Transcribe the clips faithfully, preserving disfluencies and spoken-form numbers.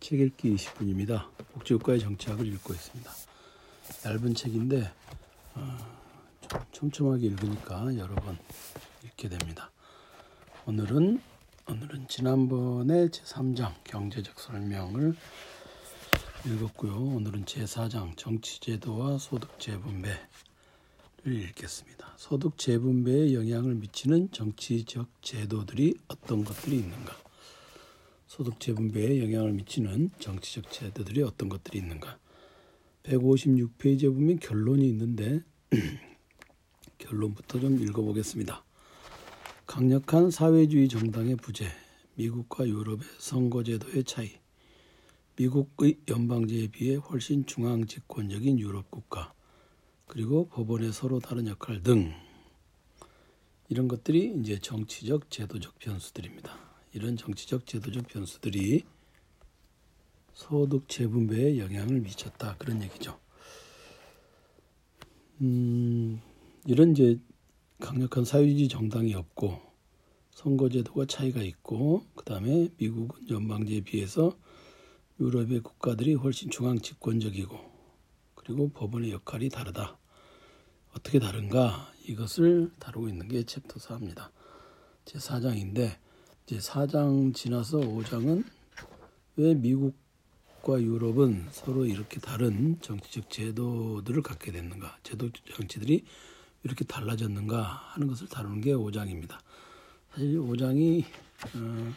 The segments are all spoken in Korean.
책 읽기 이십 분입니다. 복지국가의 정치학을 읽고 있습니다. 얇은 책인데 어, 좀 촘촘하게 읽으니까 여러 번 읽게 됩니다. 오늘은 오늘은 지난번에 제삼 장 경제적 설명을 읽었고요. 오늘은 제사 장 정치제도와 소득재분배를 읽겠습니다. 소득재분배에 영향을 미치는 정치적 제도들이 어떤 것들이 있는가? 소득재분배에 영향을 미치는 정치적 제도들이 어떤 것들이 있는가? 백오십육 페이지에 보면 결론이 있는데 결론부터 좀 읽어보겠습니다. 강력한 사회주의 정당의 부재, 미국과 유럽의 선거제도의 차이, 미국의 연방제에 비해 훨씬 중앙집권적인 유럽 국가, 그리고 법원의 서로 다른 역할 등 이런 것들이 이제 정치적 제도적 변수들입니다. 이런 정치적 제도적 변수들이 소득 재분배에 영향을 미쳤다, 그런 얘기죠. 음, 이런 이제 강력한 사회주의 정당이 없고 선거제도가 차이가 있고, 그 다음에 미국은 연방제에 비해서 유럽의 국가들이 훨씬 중앙 집권적이고, 그리고 법원의 역할이 다르다. 어떻게 다른가? 이것을 다루고 있는 게 챕터 사입니다. 제사 장인데 이제 사 장 지나서 오 장은 왜 미국과 유럽은 서로 이렇게 다른 정치적 제도들을 갖게 됐는가, 제도 정치들이 이렇게 달라졌는가 하는 것을 다루는 게 오 장입니다. 사실 오 장이 어,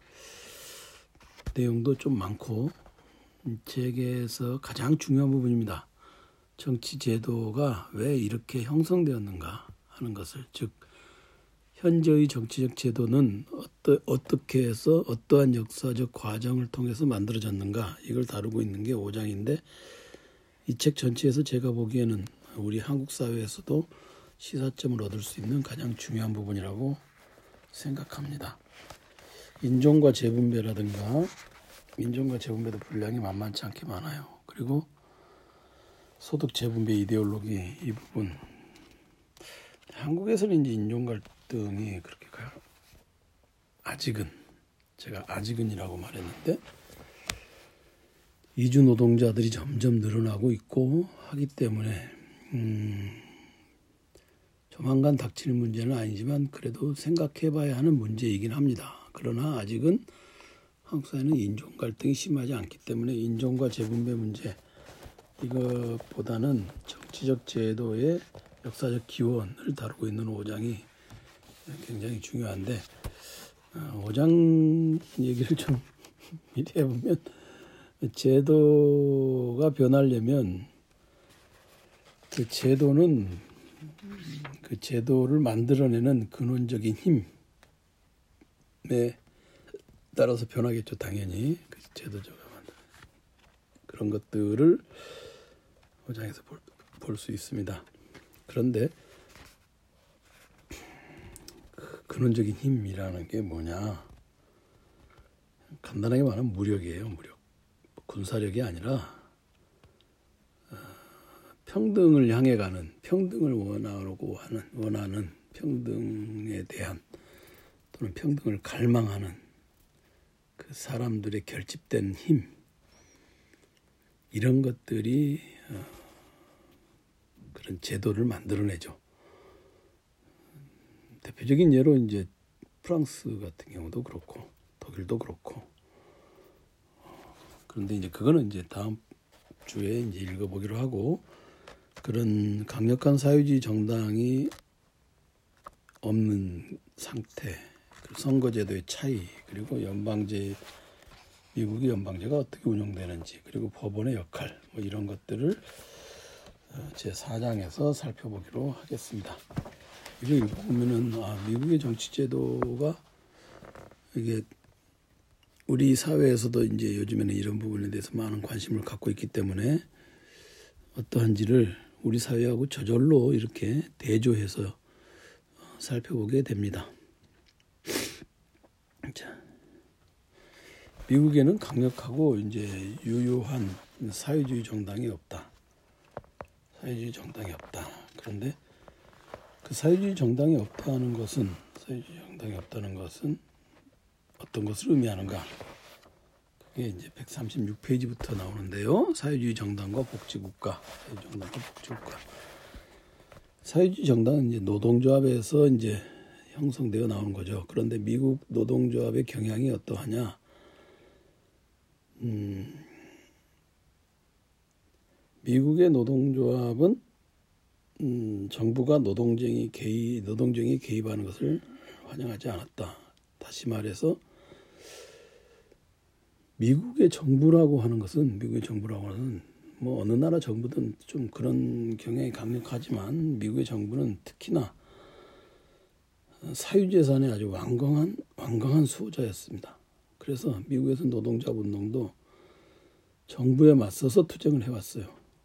내용도 좀 많고 책에서 가장 중요한 부분입니다. 정치 제도가 왜 이렇게 형성되었는가 하는 것을, 즉 현재의 정치적 제도는 어떠, 어떻게 해서 어떠한 역사적 과정을 통해서 만들어졌는가, 이걸 다루고 있는 게 오 장인데 이 책 전체에서 제가 보기에는 우리 한국 사회에서도 시사점을 얻을 수 있는 가장 중요한 부분이라고 생각합니다. 인종과 재분배라든가, 인종과 재분배도 분량이 만만치 않게 많아요. 그리고 소득 재분배 이데올로기, 이 부분, 한국에서는 이제 인종 갈등이 그렇게 가요. 아직은, 제가 아직은이라고 말했는데 이주 노동자들이 점점 늘어나고 있고 하기 때문에 음, 조만간 닥칠 문제는 아니지만 그래도 생각해봐야 하는 문제이긴 합니다. 그러나 아직은 한국 사회는 인종 갈등이 심하지 않기 때문에 인종과 재분배 문제, 이것보다는 정치적 제도의 역사적 기원을 다루고 있는 오 장이 굉장히 중요한데, 오 장 얘기를 좀 미리 해보면, 제도가 변하려면 그 제도는 그 제도를 만들어내는 근원적인 힘에 따라서 변하겠죠. 당연히 그 제도적으로 만드는 그런 것들을 오 장에서 볼 수 있습니다. 그런데 그 근원적인 힘이라는 게 뭐냐? 간단하게 말하면 무력이에요. 무력. 군사력이 아니라 어, 평등을 향해 가는, 평등을 원하고 하는, 원하는 평등에 대한, 또는 평등을 갈망하는 그 사람들의 결집된 힘, 이런 것들이 어, 그런 제도를 만들어내죠. 대표적인 예로 이제 프랑스 같은 경우도 그렇고 독일도 그렇고. 그런데 이제 그거는 이제 다음 주에 이제 읽어보기로 하고, 그런 강력한 사회주의 정당이 없는 상태, 선거제도의 차이, 그리고 연방제, 미국의 연방제가 어떻게 운영되는지, 그리고 법원의 역할, 뭐 이런 것들을 제사 장에서 살펴보기로 하겠습니다. 이거 읽어보면은 아, 미국의 정치제도가 이게 우리 사회에서도 이제 요즘에는 이런 부분에 대해서 많은 관심을 갖고 있기 때문에 어떠한지를 우리 사회하고 저절로 이렇게 대조해서 살펴보게 됩니다. 자, 미국에는 강력하고 이제 유효한 사회주의 정당이 없다. 사회주의 정당이 없다. 그런데 그 사회주의 정당이 없다는 것은 사회주의 정당이 없다는 것은 어떤 것을 의미하는가? 이게 이제 백삼십육 페이지부터 나오는데요. 사회주의 정당과 복지국가, 사회주의 정당과 복지국가. 사회주의 정당은 이제 노동조합에서 이제 형성되어 나오는 거죠. 그런데 미국 노동조합의 경향이 어떠하냐? 음, 미국의 노동조합은 음, 정부가 노동쟁이 개입, 노동쟁이 개입하는 것을 환영하지 않았다. 다시 말해서 미국의 정부라고 하는 것은 미국의 정부라고 하는 뭐 어느 나라 정부든 좀 그런 경향이 강력하지만 미국의 정부는 특히나 사유재산의 아주 완강한 완강한 수호자였습니다. 그래서 미국에서 노동자 운동도 정부에 맞서서 투쟁을 해왔어요.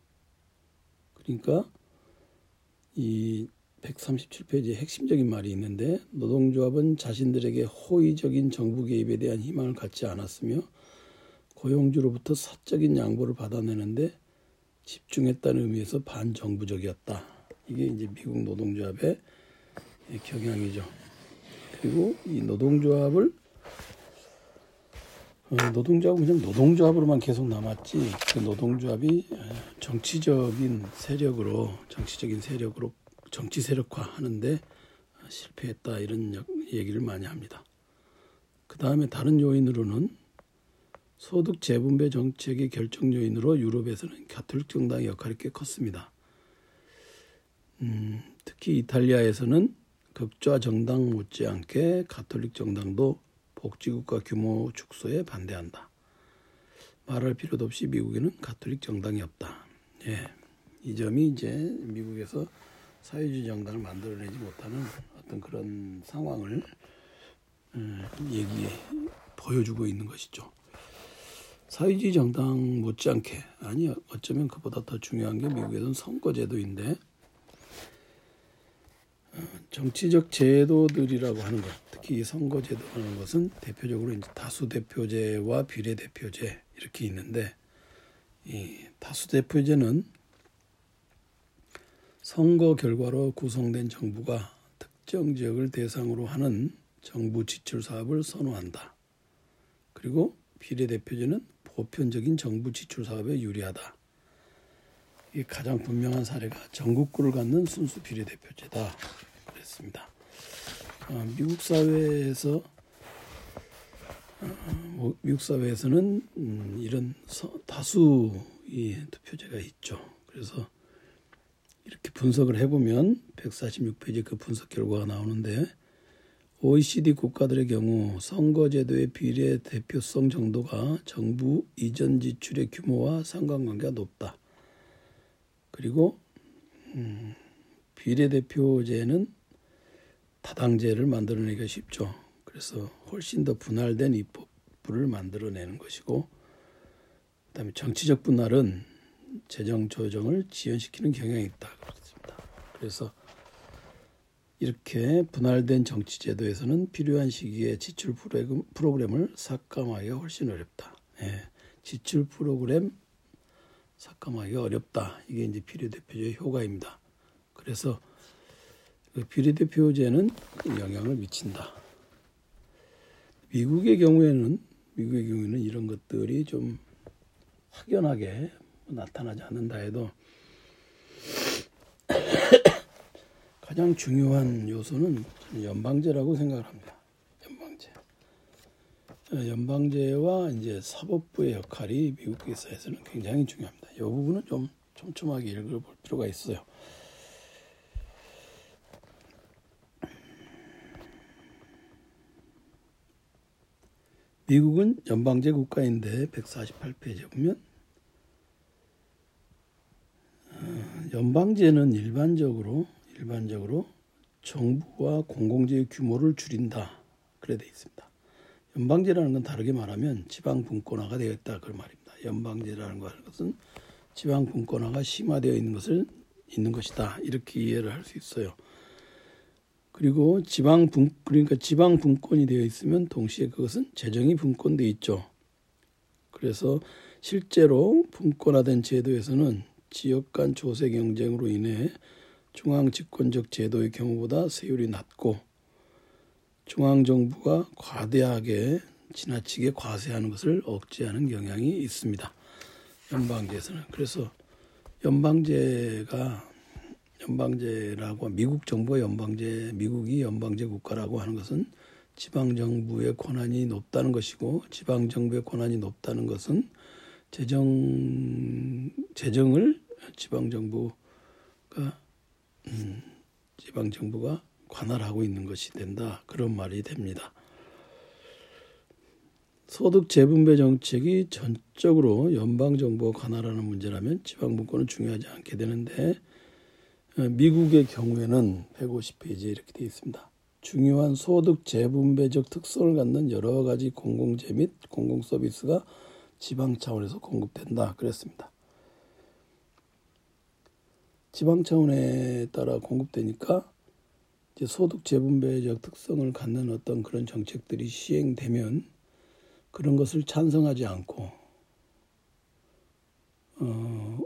그러니까 이 백삼십칠 페이지에 핵심적인 말이 있는데 노동조합은 자신들에게 호의적인 정부 개입에 대한 희망을 갖지 않았으며 고용주로부터 사적인 양보를 받아내는데 집중했다는 의미에서 반정부적이었다. 이게 이제 미국 노동조합의 경향이죠. 그리고 이 노동조합을 어, 노동조합은 그냥 노동조합으로만 계속 남았지 그 노동조합이 정치적인 세력으로 정치적인 세력으로 정치 세력화하는데 실패했다 이런 얘기를 많이 합니다. 그 다음에 다른 요인으로는 소득 재분배 정책의 결정 요인으로 유럽에서는 가톨릭 정당의 역할이 꽤 컸습니다. 음, 특히 이탈리아에서는 극좌 정당 못지않게 가톨릭 정당도 복지국가 규모 축소에 반대한다. 말할 필요도 없이 미국에는 가톨릭 정당이 없다. 예, 이 점이 이제 미국에서 사회주의 정당을 만들어내지 못하는 어떤 그런 상황을 음, 얘기해 보여주고 있는 것이죠. 사회주의 정당 못지않게 아니 어쩌면 그보다 더 중요한 게 미국에서는 선거제도인데 정치적 제도들이라고 하는 것, 특히 선거제도라는 것은 대표적으로 이제 다수대표제와 비례대표제 이렇게 있는데 이 다수대표제는 선거 결과로 구성된 정부가 특정 지역을 대상으로 하는 정부 지출 사업을 선호한다. 그리고 비례대표제는 보편적인 정부 지출 사업에 유리하다. 이 가장 분명한 사례가 전국구를 갖는 순수 비례대표제다. 그랬습니다. 어, 미국 사회에서 어, 미국 사회에서는 음, 이런 서, 다수 이 투표제가 있죠. 그래서 이렇게 분석을 해보면 백사십육 페이지 그 분석 결과가 나오는데 오이시디 국가들의 경우 선거제도의 비례대표성 정도가 정부 이전 지출의 규모와 상관관계가 높다. 그리고 음, 비례대표제는 다당제를 만들어내기가 쉽죠. 그래서 훨씬 더 분할된 입법부를 만들어내는 것이고 그다음에 정치적 분할은 재정 조정을 지연시키는 경향이 있다. 그렇습니다. 그래서 이렇게 분할된 정치제도에서는 필요한 시기에 지출 프로그램을 삭감하기가 훨씬 어렵다. 예, 지출 프로그램 삭감하기가 어렵다. 이게 이제 비례대표제의 효과입니다. 그래서 그 비례대표제는 영향을 미친다. 미국의 경우에는 미국의 경우에는 이런 것들이 좀 확연하게 나타나지 않는다 해도 가장 중요한 요소는 연방제라고 생각을 합니다. 연방제. 연방제와 이제 사법부의 역할이 미국 사회에서는 굉장히 중요합니다. 이 부분은 좀 촘촘하게 읽어볼 필요가 있어요. 미국은 연방제 국가인데 백사십팔 페이지에 보면 연방제는 일반적으로 일반적으로 정부와 공공재의 규모를 줄인다. 그래 돼 있습니다. 연방제라는 건 다르게 말하면 지방 분권화가 되어 있다. 그 말입니다. 연방제라는 것은 지방 분권화가 심화되어 있는 것을 있는 것이다. 이렇게 이해를 할 수 있어요. 그리고 지방 분 그러니까 지방 분권이 되어 있으면 동시에 그것은 재정이 분권되어 있죠. 그래서 실제로 분권화된 제도에서는 지역 간 조세 경쟁으로 인해 중앙 집권적 제도의 경우보다 세율이 낮고 중앙정부가 과대하게 지나치게 과세하는 것을 억제하는 경향이 있습니다. 연방제에서는. 그래서 연방제가 연방제라고 미국 정부가 연방제, 미국이 연방제 국가라고 하는 것은 지방 정부의 권한이 높다는 것이고, 지방 정부의 권한이 높다는 것은 재정 재정을 지방 정부가 음, 지방 정부가 관할하고 있는 것이 된다. 그런 말이 됩니다. 소득 재분배 정책이 전적으로 연방 정부가 관할하는 문제라면 지방 분권은 중요하지 않게 되는데, 미국의 경우에는 백오십 페이지에 이렇게 되어 있습니다. 중요한 소득 재분배적 특성을 갖는 여러 가지 공공재 및 공공 서비스가 지방 차원에서 공급된다. 그랬습니다. 지방 차원에 따라 공급되니까 이제 소득 재분배적 특성을 갖는 어떤 그런 정책들이 시행되면 그런 것을 찬성하지 않고 어,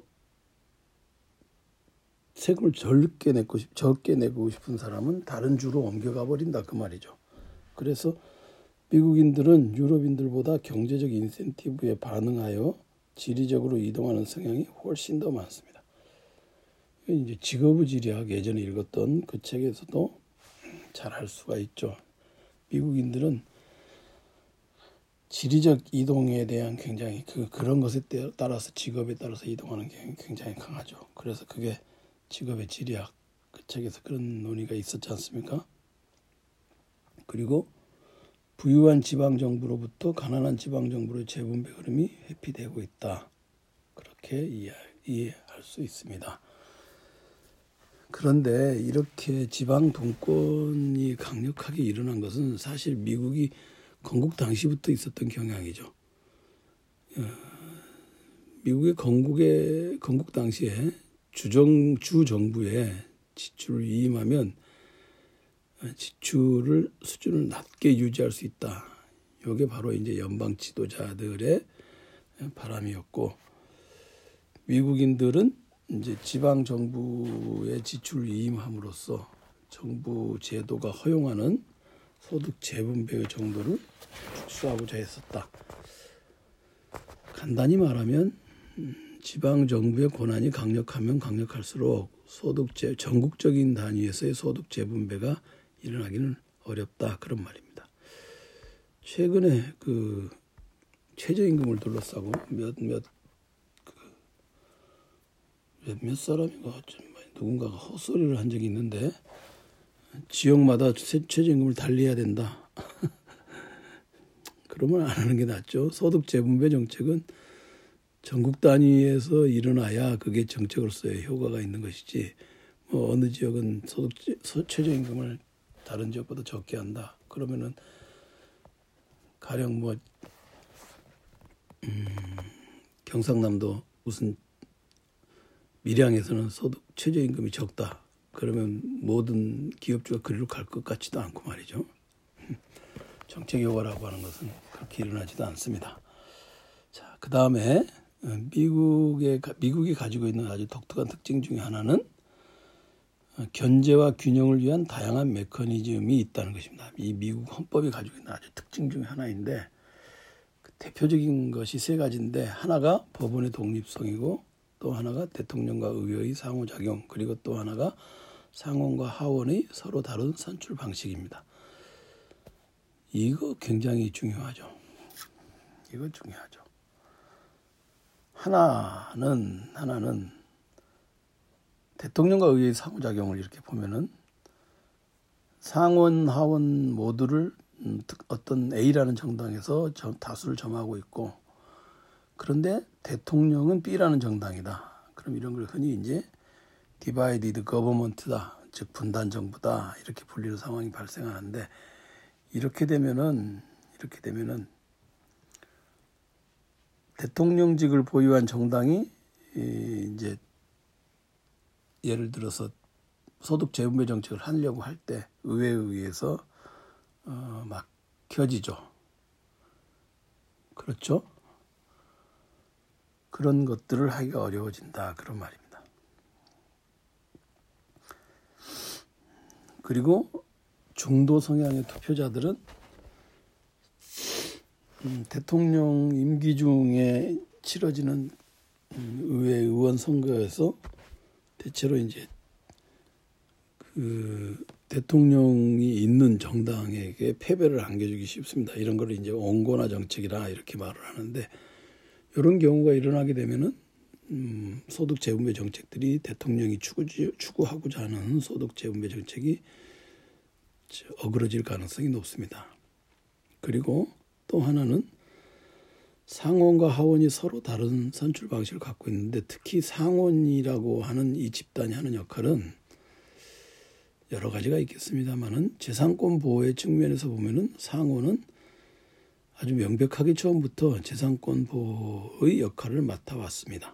세금을 적게 내고 싶, 적게 내고 싶은 사람은 다른 주로 옮겨가 버린다 그 말이죠. 그래서 미국인들은 유럽인들보다 경제적 인센티브에 반응하여 지리적으로 이동하는 성향이 훨씬 더 많습니다. 이제 직업의 지리학 예전에 읽었던 그 책에서도 잘 알 수가 있죠. 미국인들은 지리적 이동에 대한 굉장히 그 그런 것에 따라서 직업에 따라서 이동하는 게 굉장히 강하죠. 그래서 그게 직업의 지리학 그 책에서 그런 논의가 있었지 않습니까? 그리고 부유한 지방정부로부터 가난한 지방정부의 재분배 흐름이 회피되고 있다. 그렇게 이해, 이해할 수 있습니다. 그런데 이렇게 지방 분권이 강력하게 일어난 것은 사실 미국이 건국 당시부터 있었던 경향이죠. 미국의 건국의 건국 당시에 주정 주 정부에 지출을 위임하면 지출을 수준을 낮게 유지할 수 있다. 이게 바로 이제 연방 지도자들의 바람이었고, 미국인들은 이제 지방 정부의 지출을 위임함으로써 정부 제도가 허용하는 소득 재분배의 정도를 축소하고자 했었다. 간단히 말하면 지방 정부의 권한이 강력하면 강력할수록 소득 재 전국적인 단위에서의 소득 재분배가 일어나기는 어렵다 그런 말입니다. 최근에 그 최저임금을 둘러싸고 몇몇 그 몇몇 사람이가 누군가가 헛소리를 한 적이 있는데, 지역마다 최저임금을 달리해야 된다. 그러면 안 하는 게 낫죠. 소득 재분배 정책은 전국 단위에서 일어나야 그게 정책으로서의 효과가 있는 것이지, 뭐 어느 지역은 소득 최저임금을 다른 지역보다 적게 한다. 그러면은 가령 뭐 음, 경상남도 무슨 밀양에서는 소득 최저임금이 적다. 그러면 모든 기업주가 그리로 갈 것 같지도 않고 말이죠. 정책 효과라고 하는 것은 그렇게 일어나지도 않습니다. 자, 그 다음에 미국의 미국이 가지고 있는 아주 독특한 특징 중에 하나는 견제와 균형을 위한 다양한 메커니즘이 있다는 것입니다. 이 미국 헌법이 가지고 있는 아주 특징 중에 하나인데, 그 대표적인 것이 세 가지인데, 하나가 법원의 독립성이고, 또 하나가 대통령과 의회의 상호작용, 그리고 또 하나가 상원과 하원의 서로 다른 선출 방식입니다. 이거 굉장히 중요하죠. 이거 중요하죠. 하나는 하나는 대통령과 의회의 상호작용을 이렇게 보면은 상원, 하원 모두를 어떤 A라는 정당에서 다수를 점하고 있고, 그런데 대통령은 B라는 정당이다. 그럼 이런 걸 흔히 이제 디바이디드 거버먼트다, 즉 분단 정부다 이렇게 불리는 상황이 발생하는데, 이렇게 되면은 이렇게 되면은 대통령직을 보유한 정당이 이제 예를 들어서 소득 재분배 정책을 하려고 할 때 의회에 의해서 어, 막혀지죠. 그렇죠? 그런 것들을 하기가 어려워진다 그런 말입니다. 그리고 중도 성향의 투표자들은 음, 대통령 임기 중에 치러지는 음, 의회 의원 선거에서 대체로 이제 그 대통령이 있는 정당에게 패배를 안겨주기 쉽습니다. 이런 걸 이제 온건화 정책이라 이렇게 말을 하는데, 이런 경우가 일어나게 되면은 음, 소득 재분배 정책들이 대통령이 추구, 추구하고자 하는 소득 재분배 정책이 어그러질 가능성이 높습니다. 그리고 또 하나는 상원과 하원이 서로 다른 선출 방식을 갖고 있는데, 특히 상원이라고 하는 이 집단이 하는 역할은 여러 가지가 있겠습니다만은 재산권 보호의 측면에서 보면은 상원은 아주 명백하게 처음부터 재산권 보호의 역할을 맡아왔습니다.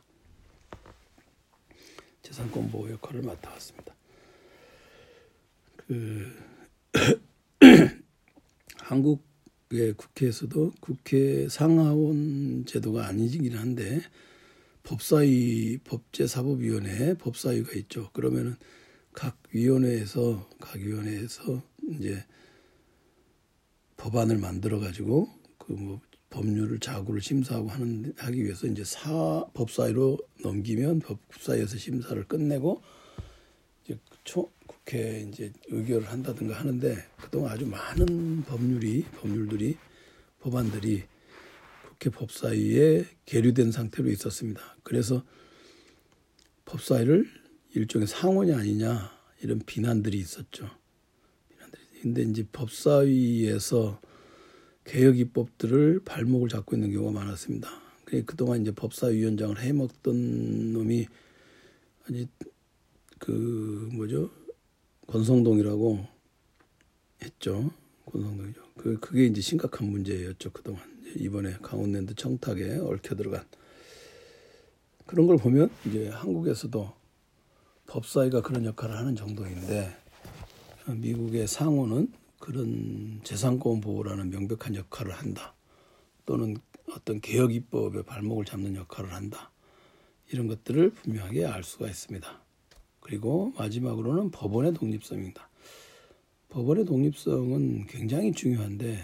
재산권 보호 역할을 맡아왔습니다. 그 한국의 국회에서도 국회 상하원 제도가 아니긴 한데 법사위, 법제사법위원회 법사위가 있죠. 그러면은 각 위원회에서 각 위원회에서 이제 법안을 만들어 가지고 그 뭐 법률을 자구를 심사하고 하는 하기 위해서 이제 사 법사위로 넘기면 법사위에서 심사를 끝내고 이제 초 국회에 이제 의결을 한다든가 하는데, 그동안 아주 많은 법률이 법률들이 법안들이 국회 법사위에 계류된 상태로 있었습니다. 그래서 법사위를 일종의 상원이 아니냐 이런 비난들이 있었죠. 비난들이. 근데 이제 법사위에서 개혁 입법들을 발목을 잡고 있는 경우가 많았습니다. 그동안 이제 법사위원장을 해먹던 놈이 아니 그 뭐죠 권성동이라고 했죠. 권성동이죠. 그 그게 이제 심각한 문제였죠. 그동안 이번에 강원랜드 청탁에 얽혀 들어간 그런 걸 보면 이제 한국에서도 법사위가 그런 역할을 하는 정도인데, 미국의 상원은 그런 재산권 보호라는 명백한 역할을 한다, 또는 어떤 개혁 입법의 발목을 잡는 역할을 한다, 이런 것들을 분명하게 알 수가 있습니다. 그리고 마지막으로는 법원의 독립성입니다. 법원의 독립성은 굉장히 중요한데,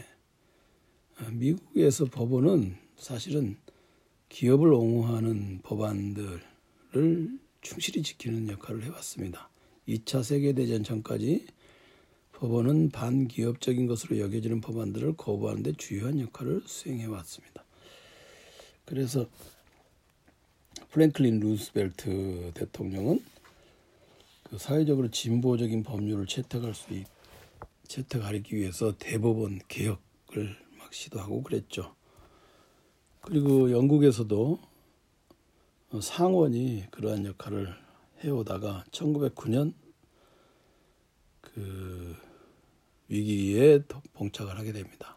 미국에서 법원은 사실은 기업을 옹호하는 법안들을 충실히 지키는 역할을 해왔습니다. 이 차 세계대전 전까지 법원은 반기업적인 것으로 여겨지는 법안들을 거부하는 데 주요한 역할을 수행해왔습니다. 그래서 프랭클린 루스벨트 대통령은 그 사회적으로 진보적인 법률을 채택할 수 있, 채택하기 위해서 대법원 개혁을 막 시도하고 그랬죠. 그리고 영국에서도 상원이 그러한 역할을 해오다가 천구백구 년 그 위기에 봉착을 하게 됩니다.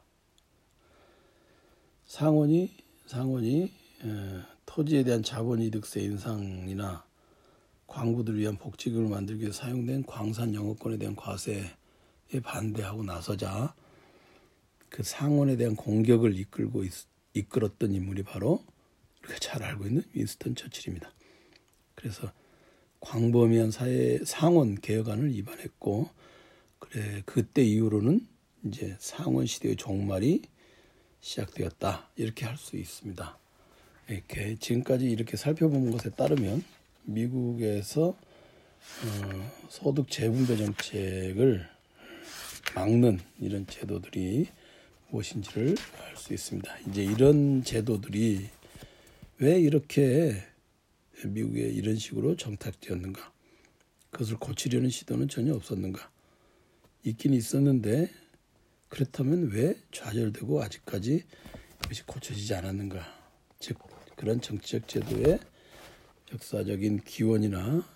상원이 상원이 에, 토지에 대한 자본이득세 인상이나 광부들을 위한 복지금을 만들기 위해 사용된 광산 영업권에 대한 과세에 반대하고 나서자 그 상원에 대한 공격을 이끌고 있, 이끌었던 인물이 바로 우리가 잘 알고 있는 윈스턴 처칠입니다. 그래서 광범위한 사회 상원 개혁안을 입안했고, 그래 그때 이후로는 이제 상원 시대의 종말이 시작되었다, 이렇게 할 수 있습니다. 이렇게 지금까지 이렇게 살펴본 것에 따르면 미국에서 어, 소득 재분배 정책을 막는 이런 제도들이 무엇인지를 알 수 있습니다. 이제 이런 제도들이 왜 이렇게 미국에 이런 식으로 정착되었는가? 그것을 고치려는 시도는 전혀 없었는가? 있긴 있었는데 그렇다면 왜 좌절되고 아직까지 이것이 고쳐지지 않았는가? 즉 그런 정치적 제도의 역사적인 기원이나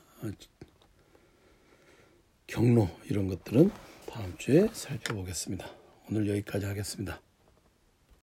경로, 이런 것들은 다음 주에 살펴보겠습니다. 오늘 여기까지 하겠습니다.